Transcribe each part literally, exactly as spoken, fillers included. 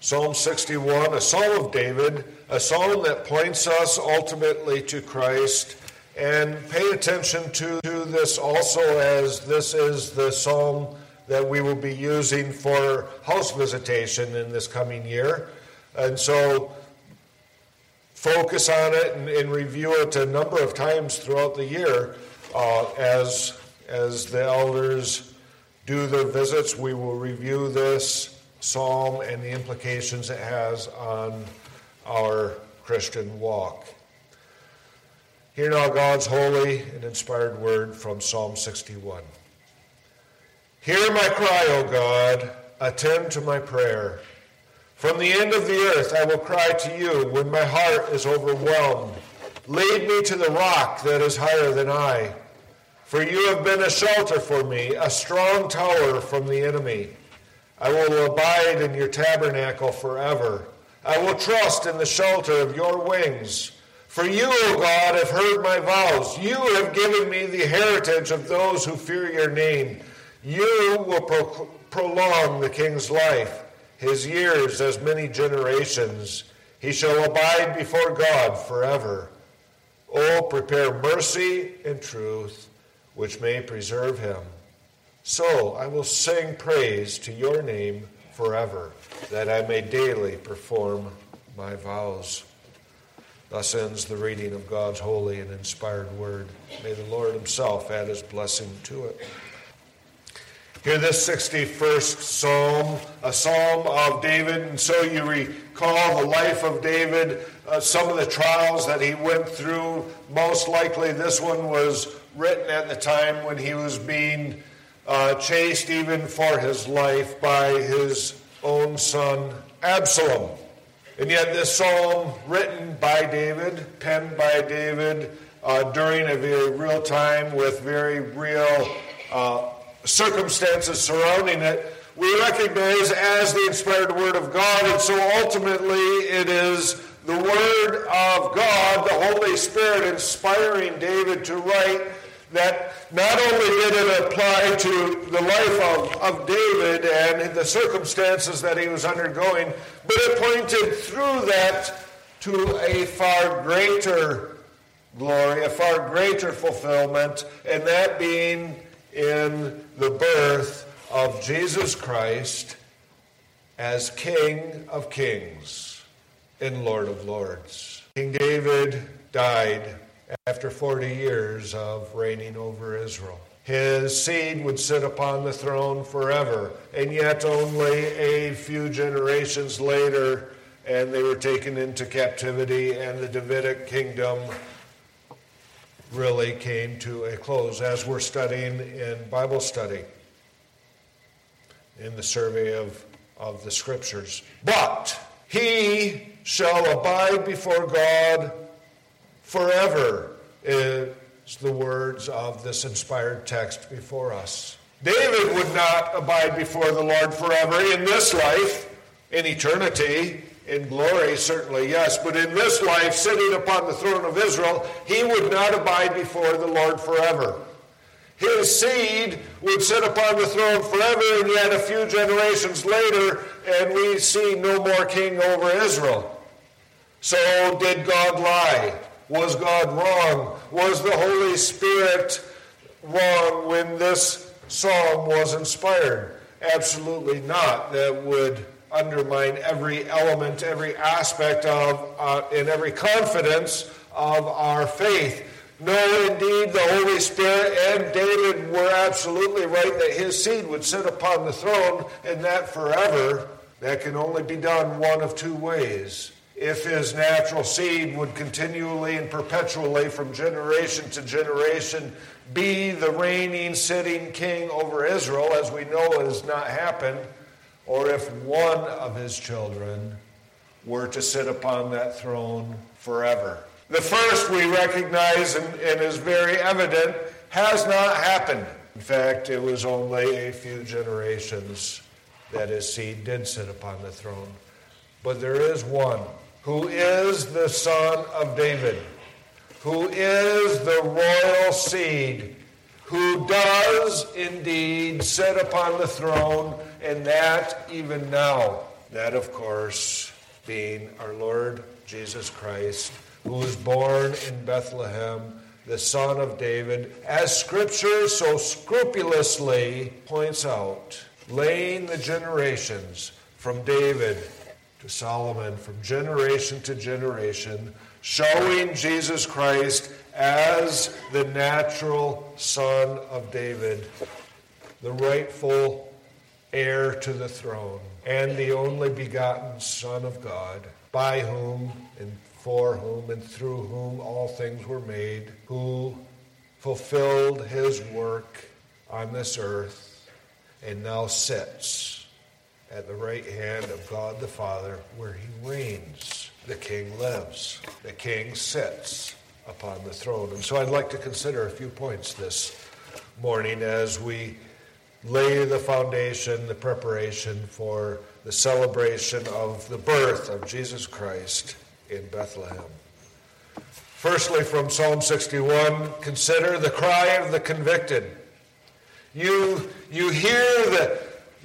Psalm sixty-one, a psalm of David, a psalm that points us ultimately to Christ. And pay attention to, to this also, as this is the psalm that we will be using for house visitation in this coming year. And so focus on it and, and review it a number of times throughout the year. Uh, as, as the elders do their visits, we will review this psalm and the implications it has on our Christian walk. Hear now God's holy and inspired word from Psalm sixty-one. Hear my cry, O God, attend to my prayer. From the end of the earth I will cry to you when my heart is overwhelmed. Lead me to the rock that is higher than I. For you have been a shelter for me, a strong tower from the enemy. I will abide in your tabernacle forever. I will trust in the shelter of your wings. For you, O God, have heard my vows. You have given me the heritage of those who fear your name. You will pro- prolong the king's life, his years as many generations. He shall abide before God forever. Oh, prepare mercy and truth, which may preserve him. So I will sing praise to your name forever, that I may daily perform my vows. Thus ends the reading of God's holy and inspired word. May the Lord himself add his blessing to it. Hear this sixty-first psalm, a psalm of David. And so you recall the life of David, uh, some of the trials that he went through. Most likely this one was written at the time when he was being uh, chased even for his life by his own son Absalom. And yet this psalm, written by David, penned by David, uh, during a very real time with very real uh, circumstances surrounding it, we recognize as the inspired word of God. And so ultimately it is the word of God, the Holy Spirit, inspiring David to write, that not only did it apply to the life of, of David and the circumstances that he was undergoing, but it pointed through that to a far greater glory, a far greater fulfillment, and that being in the birth of Jesus Christ as King of Kings and Lord of Lords. King David died after forty years of reigning over Israel. His seed would sit upon the throne forever, and yet only a few generations later, and they were taken into captivity, and the Davidic kingdom really came to a close, as we're studying in Bible study, in the survey of, of the Scriptures. But he shall abide before God forever, is the words of this inspired text before us. David would not abide before the Lord forever in this life, in eternity, in glory, certainly, yes, but in this life, sitting upon the throne of Israel, he would not abide before the Lord forever. His seed would sit upon the throne forever, and yet a few generations later, and we see no more king over Israel. So did God lie? Was God wrong? Was the Holy Spirit wrong when this psalm was inspired? Absolutely not. That would undermine every element, every aspect of, uh, and every confidence of our faith. No, indeed, the Holy Spirit and David were absolutely right that his seed would sit upon the throne, and that forever. That can only be done one of two ways. If his natural seed would continually and perpetually from generation to generation be the reigning, sitting king over Israel, as we know it has not happened, or if one of his children were to sit upon that throne forever. The first we recognize and, and is very evident has not happened. In fact, it was only a few generations that his seed did sit upon the throne. But there is one who is the son of David, who is the royal seed, who does indeed sit upon the throne, and that even now. That, of course, being our Lord Jesus Christ, who was born in Bethlehem, the Son of David, as Scripture so scrupulously points out, laying the generations from David to Solomon, from generation to generation, showing Jesus Christ as the natural son of David, the rightful heir to the throne, and the only begotten Son of God, by whom and for whom and through whom all things were made, who fulfilled his work on this earth and now sits at the right hand of God the Father, where he reigns. The king lives. The king sits upon the throne. And so I'd like to consider a few points this morning as we lay the foundation, the preparation for the celebration of the birth of Jesus Christ in Bethlehem. Firstly, from Psalm sixty-one, consider the cry of the convicted. You, you hear the,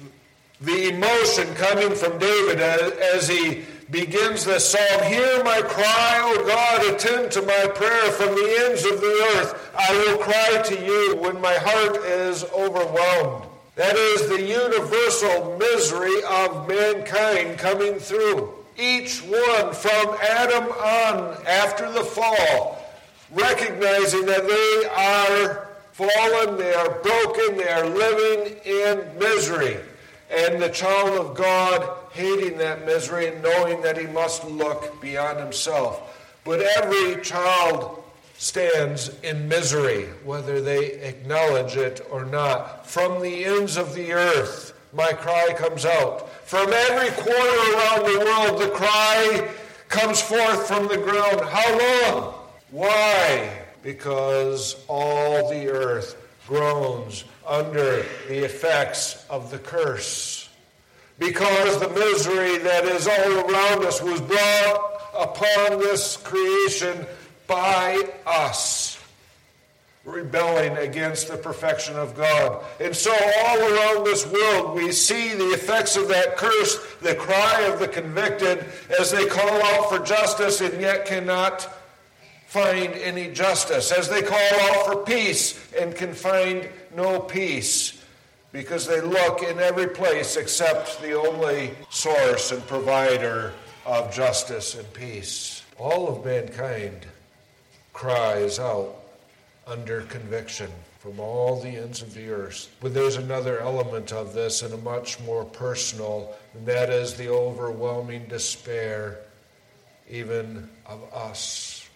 the emotion coming from David as, as he begins this psalm. Hear my cry, O God, attend to my prayer from the ends of the earth. I will cry to you when my heart is overwhelmed. That is the universal misery of mankind coming through. Each one from Adam on after the fall, recognizing that they are fallen, they are broken, they are living in misery. And the child of God hating that misery and knowing that he must look beyond himself. But every child stands in misery, whether they acknowledge it or not. From the ends of the earth, my cry comes out. From every corner around the world, the cry comes forth from the ground. How long? Why? Because all the earth groans under the effects of the curse. Because the misery that is all around us was brought upon this creation by us, rebelling against the perfection of God. And so all around this world we see the effects of that curse, the cry of the convicted as they call out for justice and yet cannot find any justice, as they call out for peace and can find no peace, because they look in every place except the only source and provider of justice and peace. All of mankind cries out under conviction from all the ends of the earth. But there's another element of this, and a much more personal, and that is the overwhelming despair even of us,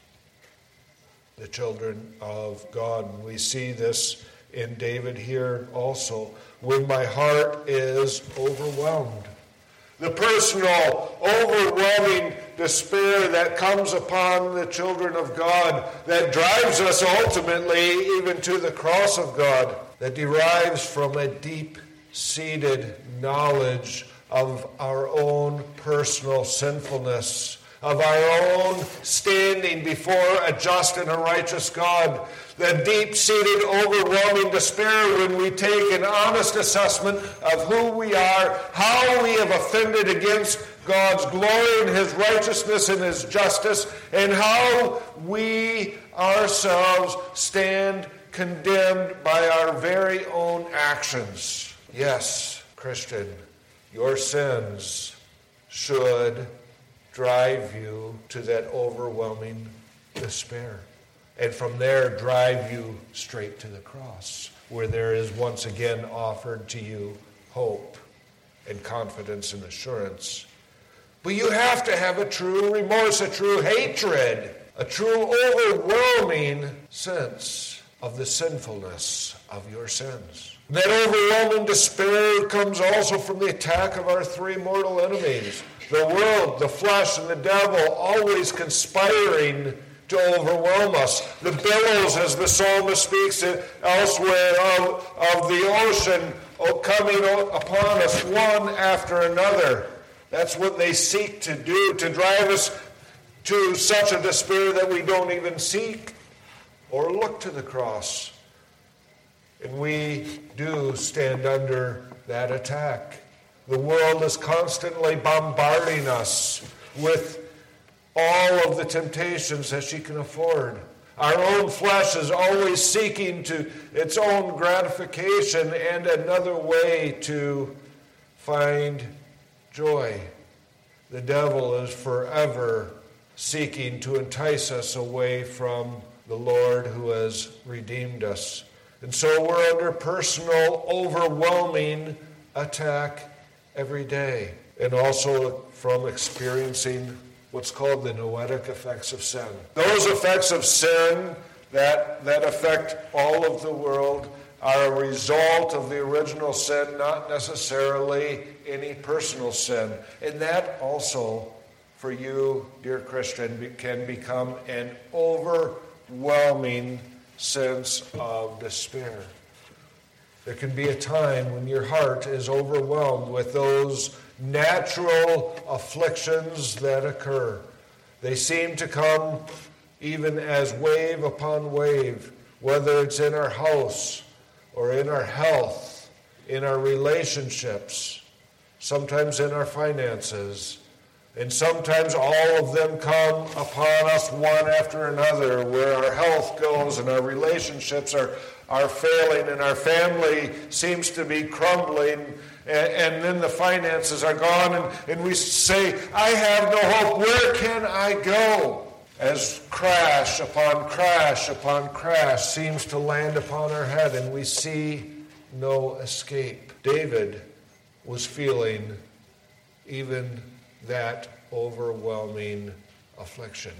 the children of God. And we see this in David here also. When my heart is overwhelmed. The personal, overwhelming despair that comes upon the children of God, that drives us ultimately even to the cross of God, that derives from a deep-seated knowledge of our own personal sinfulness, of our own standing before a just and a righteous God. The deep-seated, overwhelming despair when we take an honest assessment of who we are, how we have offended against God's glory and his righteousness and his justice, and how we ourselves stand condemned by our very own actions. Yes, Christian, your sins should drive you to that overwhelming despair. And from there, drive you straight to the cross, where there is once again offered to you hope and confidence and assurance. But you have to have a true remorse, a true hatred, a true overwhelming sense of the sinfulness of your sins. That overwhelming despair comes also from the attack of our three mortal enemies. The world, the flesh, and the devil, always conspiring to overwhelm us. The billows, as the psalmist speaks elsewhere, of, of the ocean coming upon us one after another. That's what they seek to do, to drive us to such a despair that we don't even seek or look to the cross. And we do stand under that attack. The world is constantly bombarding us with all of the temptations that she can afford. Our own flesh is always seeking to its own gratification and another way to find joy. The devil is forever seeking to entice us away from the Lord who has redeemed us. And so we're under personal, overwhelming attack every day. And also from experiencing what's called the noetic effects of sin. Those effects of sin that, that affect all of the world are a result of the original sin, not necessarily any personal sin. And that also, for you, dear Christian, can become an overwhelming sense of despair. There can be a time when your heart is overwhelmed with those natural afflictions that occur. They seem to come even as wave upon wave, whether it's in our house or in our health, in our relationships, sometimes in our finances. And sometimes all of them come upon us one after another, where our health goes and our relationships are, are failing and our family seems to be crumbling, and, and then the finances are gone, and, and we say, I have no hope. Where can I go? As crash upon crash upon crash seems to land upon our head, and we see no escape. David was feeling even that overwhelming affliction.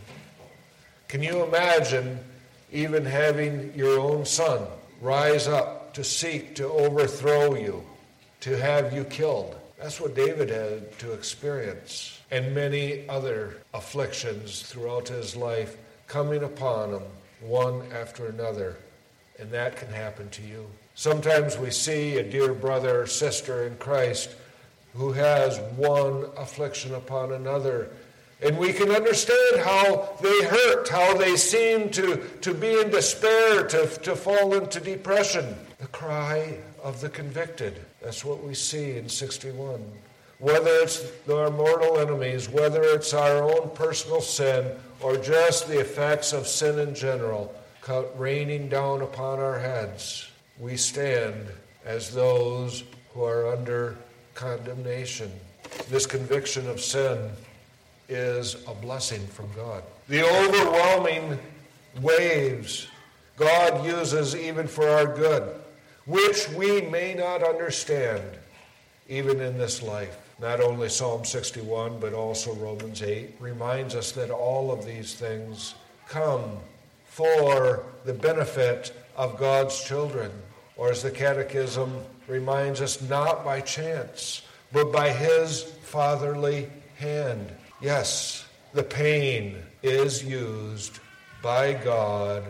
Can you imagine even having your own son rise up to seek to overthrow you, to have you killed? That's what David had to experience. And many other afflictions throughout his life coming upon him one after another. And that can happen to you. Sometimes we see a dear brother or sister in Christ who has one affliction upon another. And we can understand how they hurt, how they seem to, to be in despair, to, to fall into depression. The cry of the convicted. That's what we see in sixty-one. Whether it's our mortal enemies, whether it's our own personal sin, or just the effects of sin in general, raining down upon our heads, we stand as those who are under condemnation. This conviction of sin is a blessing from God. The overwhelming waves God uses even for our good, which we may not understand even in this life. Not only Psalm sixty-one, but also Romans eight reminds us that all of these things come for the benefit of God's children. Or as the Catechism reminds us, not by chance, but by His fatherly hand. Yes, the pain is used by God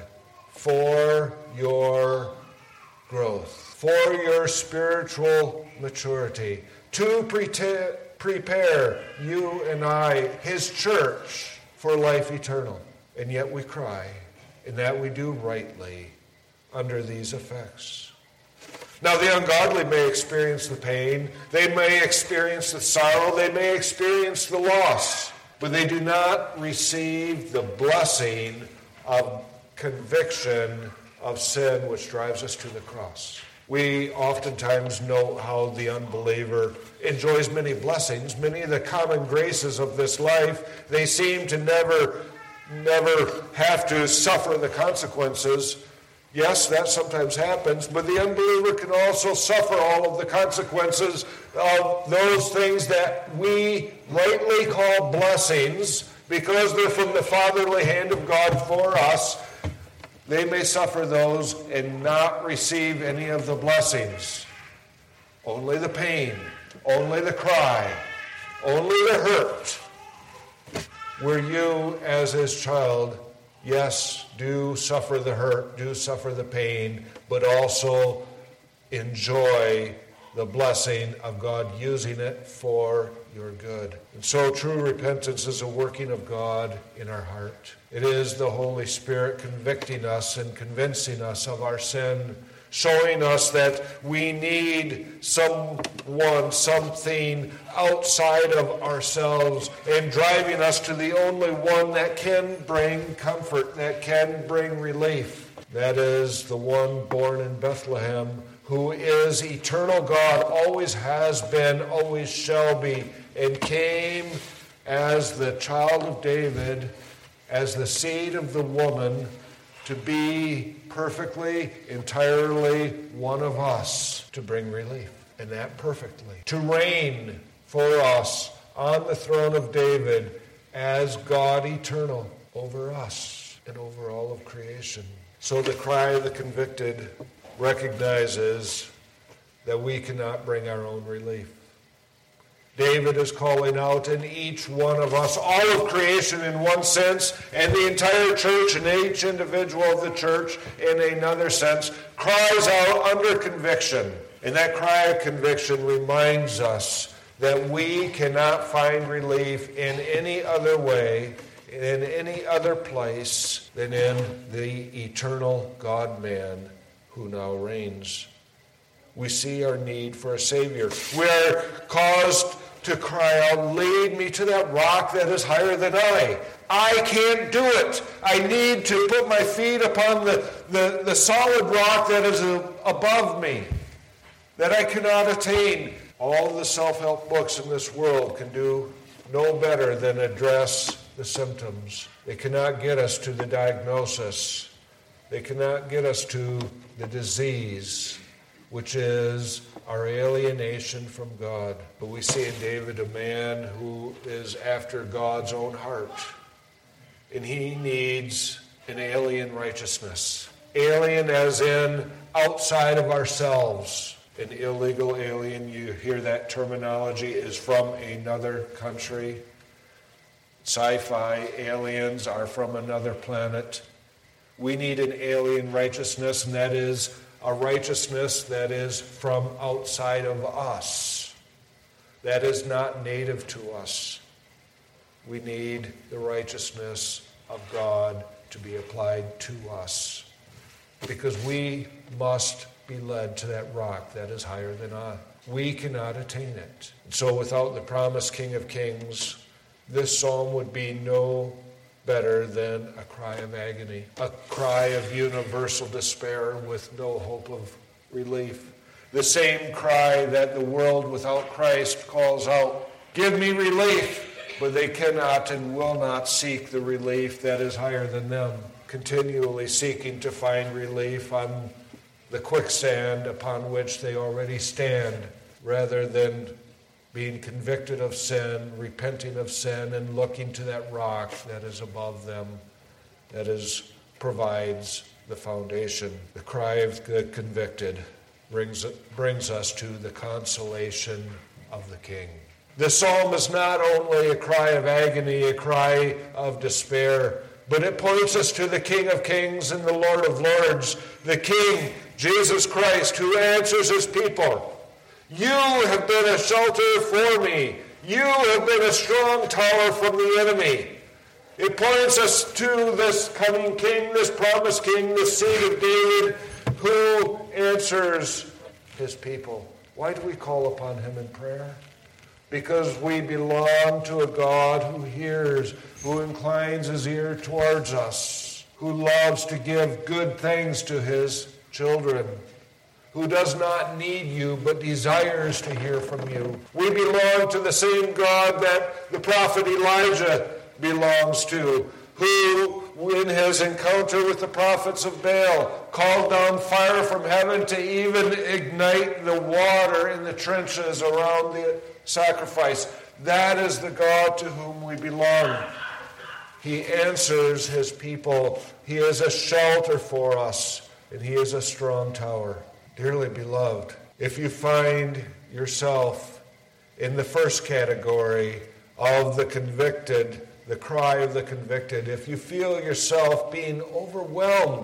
for your growth, for your spiritual maturity, to pre- prepare you and I, His church, for life eternal. And yet we cry, and that we do rightly under these effects. Now, the ungodly may experience the pain, they may experience the sorrow, they may experience the loss, but they do not receive the blessing of conviction of sin which drives us to the cross. We oftentimes know how the unbeliever enjoys many blessings, many of the common graces of this life. They seem to never, never have to suffer the consequences. Yes, that sometimes happens, but the unbeliever can also suffer all of the consequences of those things that we rightly call blessings because they're from the fatherly hand of God for us. They may suffer those and not receive any of the blessings. Only the pain, only the cry, only the hurt. Where you, as His child, yes, do suffer the hurt, do suffer the pain, but also enjoy the blessing of God using it for your good. And so true repentance is a working of God in our heart. It is the Holy Spirit convicting us and convincing us of our sin, showing us that we need someone, something outside of ourselves, and driving us to the only one that can bring comfort, that can bring relief. That is the one born in Bethlehem, who is eternal God, always has been, always shall be, and came as the child of David, as the seed of the woman, to be perfectly, entirely one of us, to bring relief, and that perfectly. To reign for us on the throne of David as God eternal over us and over all of creation. So the cry of the convicted recognizes that we cannot bring our own relief. David is calling out, and each one of us, all of creation in one sense, and the entire church and each individual of the church in another sense, cries out under conviction. And that cry of conviction reminds us that we cannot find relief in any other way, in any other place than in the eternal God-man who now reigns. We see our need for a Savior. We are caused to cry out, lead me to that rock that is higher than I. I can't do it. I need to put my feet upon the, the, the solid rock that is above me, that I cannot attain. All the self-help books in this world can do no better than address the symptoms. They cannot get us to the diagnosis. They cannot get us to the disease, which is our alienation from God. But we see in David a man who is after God's own heart. And he needs an alien righteousness. Alien as in outside of ourselves. An illegal alien, you hear that terminology, is from another country. Sci-fi aliens are from another planet. We need an alien righteousness, and that is a righteousness that is from outside of us, that is not native to us. We need the righteousness of God to be applied to us, because we must be led to that rock that is higher than I. We cannot attain it. And so without the promised King of Kings, this psalm would be no better than a cry of agony, a cry of universal despair with no hope of relief. The same cry that the world without Christ calls out, give me relief, but they cannot and will not seek the relief that is higher than them, continually seeking to find relief on the quicksand upon which they already stand, rather than being convicted of sin, repenting of sin, and looking to that rock that is above them, that is provides the foundation. The cry of the convicted brings, brings us to the consolation of the King. The psalm is not only a cry of agony, a cry of despair, but it points us to the King of Kings and the Lord of Lords, the King, Jesus Christ, who answers his people. You have been a shelter for me. You have been a strong tower from the enemy. It points us to this coming King, this promised King, the seed of David, who answers his people. Why do we call upon him in prayer? Because we belong to a God who hears, who inclines his ear towards us, who loves to give good things to his children, who does not need you but desires to hear from you. We belong to the same God that the prophet Elijah belongs to, who, in his encounter with the prophets of Baal, called down fire from heaven to even ignite the water in the trenches around the sacrifice. That is the God to whom we belong. He answers his people. He is a shelter for us, and he is a strong tower. Dearly beloved, if you find yourself in the first category of the convicted, the cry of the convicted, if you feel yourself being overwhelmed,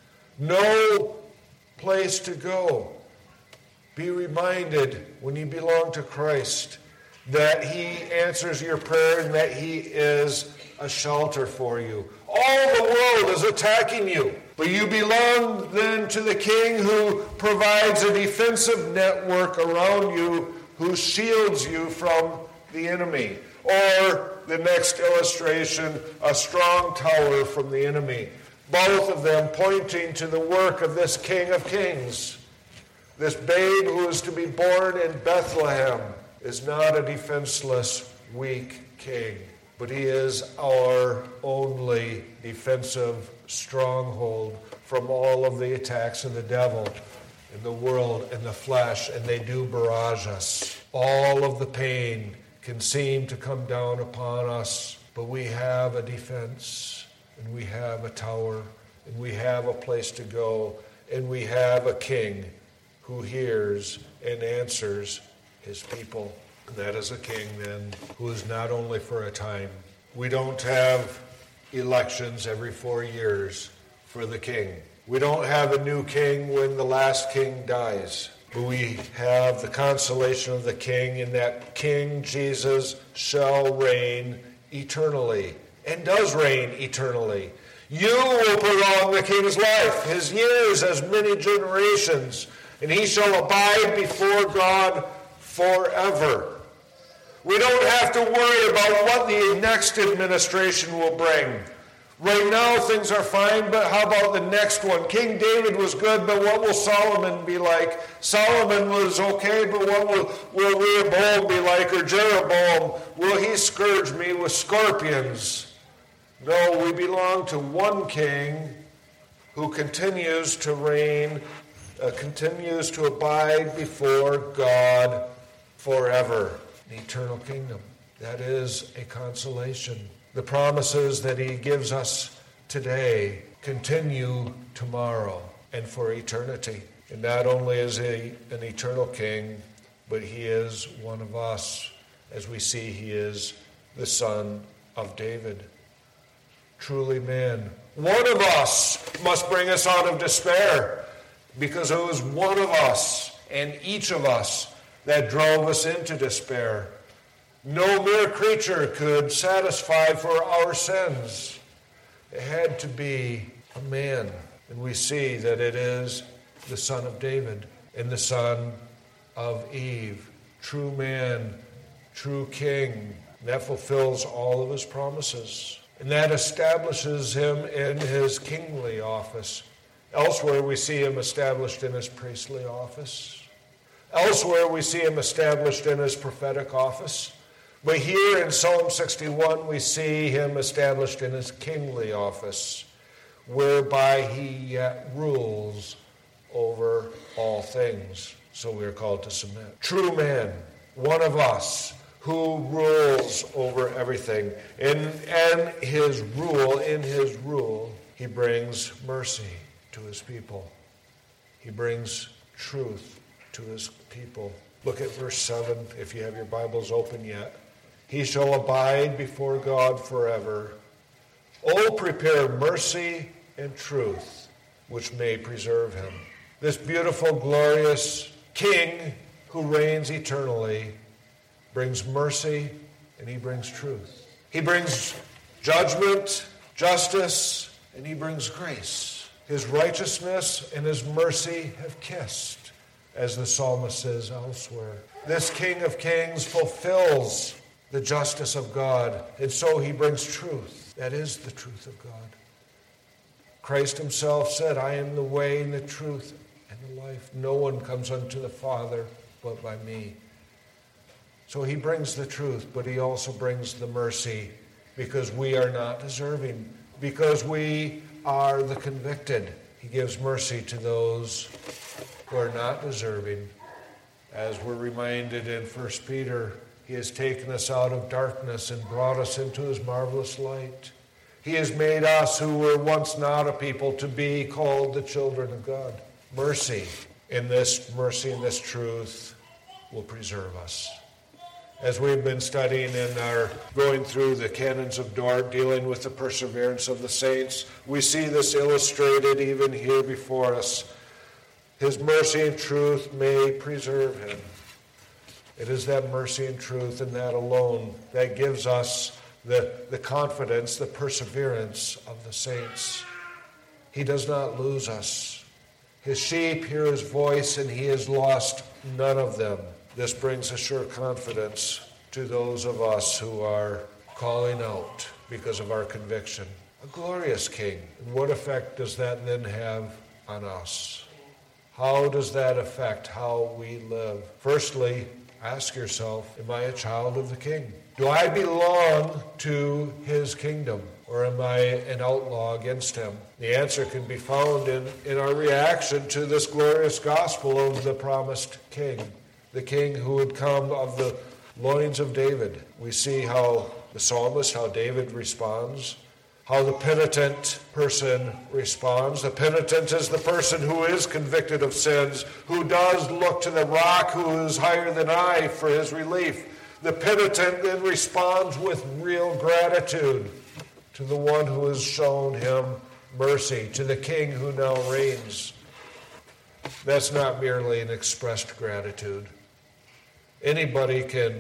no place to go, be reminded when you belong to Christ that he answers your prayer and that he is a shelter for you. All the world is attacking you. But you belong then to the King who provides a defensive network around you, who shields you from the enemy. Or, the next illustration, a strong tower from the enemy. Both of them pointing to the work of this King of Kings. This babe who is to be born in Bethlehem is not a defenseless, weak king, but he is our only defensive stronghold from all of the attacks of the devil in the world and the flesh, and they do barrage us. All of the pain can seem to come down upon us, but we have a defense, and we have a tower, and we have a place to go, and we have a king who hears and answers his people. And that is a king, then, who is not only for a time. We don't have elections every four years for the king. We don't have a new king when the last king dies. But we have the consolation of the king, in that King Jesus shall reign eternally, and does reign eternally. You will prolong the king's life, his years as many generations, and he shall abide before God forever. We don't have to worry about what the next administration will bring. Right now things are fine, but how about the next one? King David was good, but what will Solomon be like? Solomon was okay, but what will, will Rehoboam be like? Or Jeroboam? Will he scourge me with scorpions? No, we belong to one king who continues to reign, uh, continues to abide before God forever. An eternal kingdom. That is a consolation. The promises that he gives us today continue tomorrow and for eternity. And not only is he an eternal king, but he is one of us, as we see he is the son of David. Truly man. One of us must bring us out of despair, because it was one of us and each of us that drove us into despair. No mere creature could satisfy for our sins. It had to be a man. And we see that it is the son of David and the son of Eve. True man, true king. That fulfills all of his promises. And that establishes him in his kingly office. Elsewhere we see him established in his priestly office. Elsewhere we see him established in his prophetic office. But here in Psalm sixty-one, we see him established in his kingly office, whereby he yet rules over all things. So we are called to submit. True man, one of us, who rules over everything. In, and his rule, in his rule, he brings mercy to his people. He brings truth to his people. Look at verse seven, if you have your Bibles open yet. He shall abide before God forever. Oh, prepare mercy and truth, which may preserve him. This beautiful, glorious King who reigns eternally brings mercy and he brings truth. He brings judgment, justice, and he brings grace. His righteousness and his mercy have kissed, as the psalmist says elsewhere. This King of Kings fulfills the justice of God, and so he brings truth. That is the truth of God. Christ himself said, I am the way and the truth and the life. No one comes unto the Father but by me. So he brings the truth, but he also brings the mercy, because we are not deserving, because we are the convicted. He gives mercy to those who are not deserving. As we're reminded in First Peter, he has taken us out of darkness and brought us into his marvelous light. He has made us who were once not a people to be called the children of God. Mercy, in this mercy and this truth, will preserve us. As we've been studying in our going through the canons of Dort, dealing with the perseverance of the saints, we see this illustrated even here before us. His mercy and truth may preserve him. It is that mercy and truth and that alone that gives us the, the confidence, the perseverance of the saints. He does not lose us. His sheep hear his voice, and he has lost none of them. This brings a sure confidence to those of us who are calling out because of our conviction. A glorious King. And what effect does that then have on us? How does that affect how we live? Firstly, ask yourself, am I a child of the King? Do I belong to his kingdom, or am I an outlaw against him? The answer can be found in, in our reaction to this glorious gospel of the promised King, the King who would come of the loins of David. We see how the psalmist, how David responds, how the penitent person responds. The penitent is the person who is convicted of sins, who does look to the rock who is higher than I for his relief. The penitent then responds with real gratitude to the one who has shown him mercy, to the King who now reigns. That's not merely an expressed gratitude. Anybody can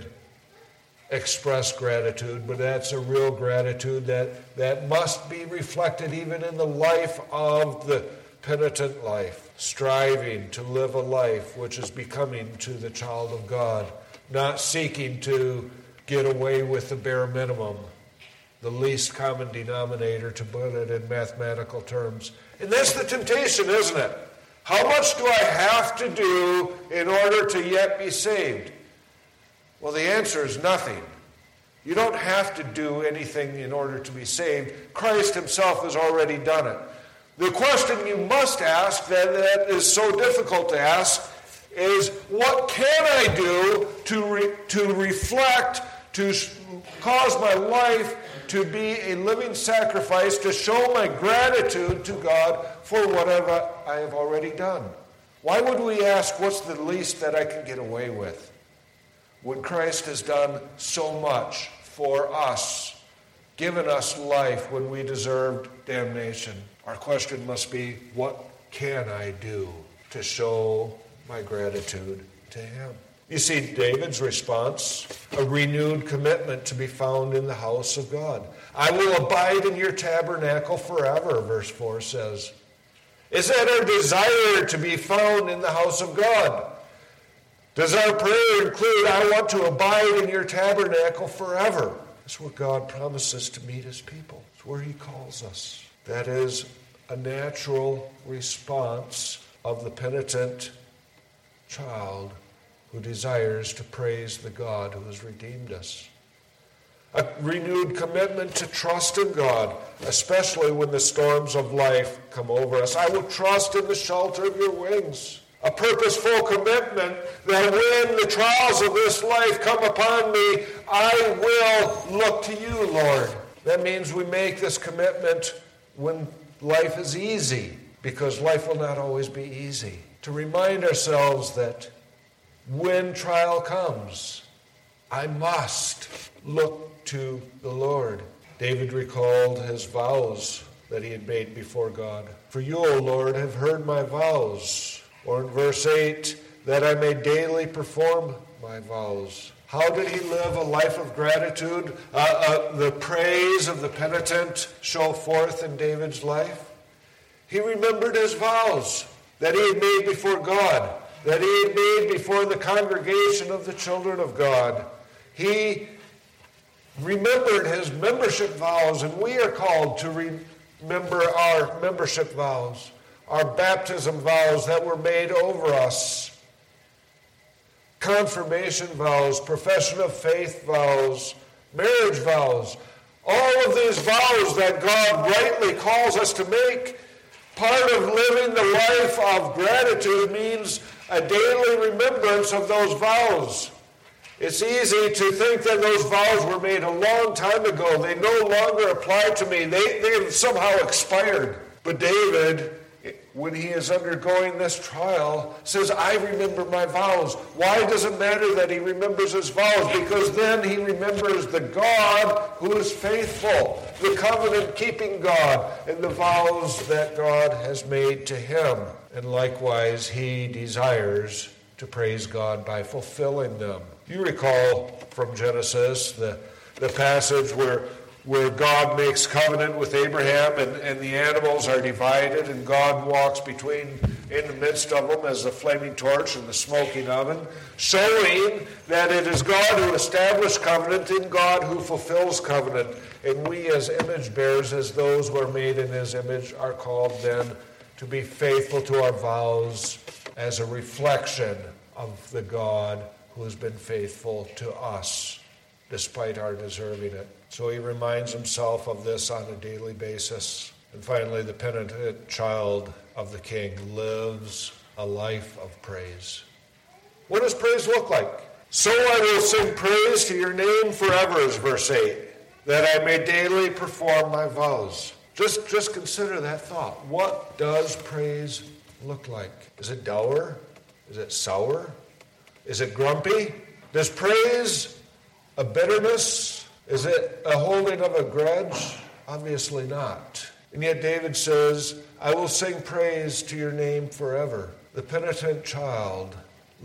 express gratitude, but that's a real gratitude that, that must be reflected even in the life of the penitent life, striving to live a life which is becoming to the child of God, not seeking to get away with the bare minimum, the least common denominator, to put it in mathematical terms. And that's the temptation, isn't it? How much do I have to do in order to yet be saved? Well, the answer is nothing. You don't have to do anything in order to be saved. Christ himself has already done it. The question you must ask, that, that is so difficult to ask, is what can I do to, re, to reflect, to cause my life to be a living sacrifice, to show my gratitude to God for whatever I have already done? Why would we ask what's the least that I can get away with, when Christ has done so much for us, given us life when we deserved damnation? Our question must be, what can I do to show my gratitude to him? You see David's response, a renewed commitment to be found in the house of God. I will abide in your tabernacle forever, verse four says. Is that our desire to be found in the house of God? Does our prayer include, I want to abide in your tabernacle forever? That's where God promises to meet his people. It's where he calls us. That is a natural response of the penitent child who desires to praise the God who has redeemed us. A renewed commitment to trust in God, especially when the storms of life come over us. I will trust in the shelter of your wings. A purposeful commitment that when the trials of this life come upon me, I will look to you, Lord. That means we make this commitment when life is easy, because life will not always be easy. To remind ourselves that when trial comes, I must look to the Lord. David recalled his vows that he had made before God. For you, O Lord, have heard my vows. Or in verse eight, that I may daily perform my vows. How did he live a life of gratitude? Uh, uh, the praise of the penitent show forth in David's life. He remembered his vows that he had made before God, that he had made before the congregation of the children of God. He remembered his membership vows, and we are called to remember our membership vows. Our baptism vows that were made over us, confirmation vows, profession of faith vows, marriage vows, all of these vows that God rightly calls us to make. Part of living the life of gratitude means a daily remembrance of those vows. It's easy to think that those vows were made a long time ago. They no longer apply to me. They, they have somehow expired. But David, when he is undergoing this trial, says, I remember my vows. Why does it matter that he remembers his vows? Because then he remembers the God who is faithful, the covenant-keeping God, and the vows that God has made to him. And likewise, he desires to praise God by fulfilling them. You recall from Genesis the, the passage where where God makes covenant with Abraham and, and the animals are divided and God walks between, in the midst of them as the flaming torch and the smoking oven, showing that it is God who established covenant and God who fulfills covenant. And we as image bearers, as those who are made in his image, are called then to be faithful to our vows as a reflection of the God who has been faithful to us despite our deserving it. So he reminds himself of this on a daily basis. And finally, the penitent child of the king lives a life of praise. What does praise look like? So I will sing praise to your name forever, is verse eight, that I may daily perform my vows. Just, just consider that thought. What does praise look like? Is it dour? Is it sour? Is it grumpy? Does praise a bitterness? Is it a holding of a grudge? Obviously not. And yet David says, I will sing praise to your name forever. The penitent child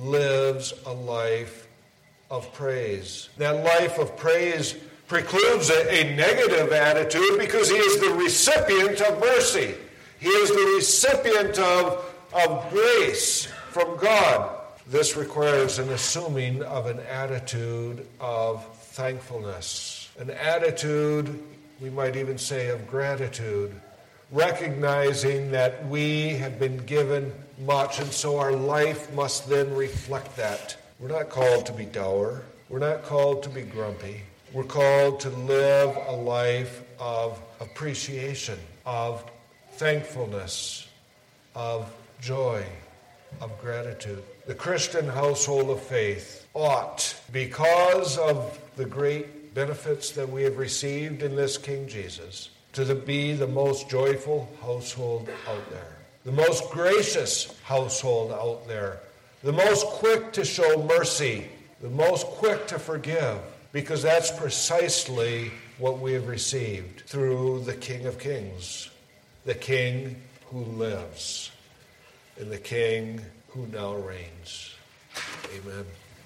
lives a life of praise. That life of praise precludes a, a negative attitude because he is the recipient of mercy. He is the recipient of, of grace from God. This requires an assuming of an attitude of thankfulness, an attitude, we might even say, of gratitude, recognizing that we have been given much, and so our life must then reflect that. We're not called to be dour. We're not called to be grumpy. We're called to live a life of appreciation, of thankfulness, of joy, of gratitude. The Christian household of faith ought, because of the great benefits that we have received in this King Jesus, to the, be the most joyful household out there, the most gracious household out there, the most quick to show mercy, the most quick to forgive, because that's precisely what we have received through the King of Kings, the King who lives, and the King who now reigns. Amen.